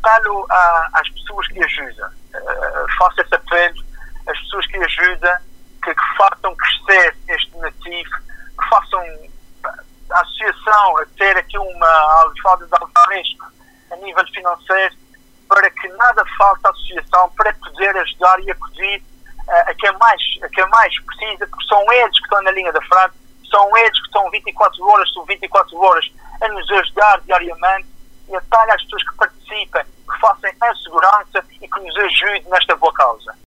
apelo às pessoas que ajudam. Faço esse apelo às pessoas que ajudam, que façam crescer este donativo, que façam a associação a ter aqui uma almofada de alvarrisco a nível financeiro, para que nada falte à associação, para poder ajudar e acudir a quem mais precisa, porque são eles que estão na linha da frente, são eles que estão 24 horas sobre 24 horas a nos ajudar diariamente, e apelo às pessoas que participem, que façam a segurança e que nos ajudem nesta boa causa.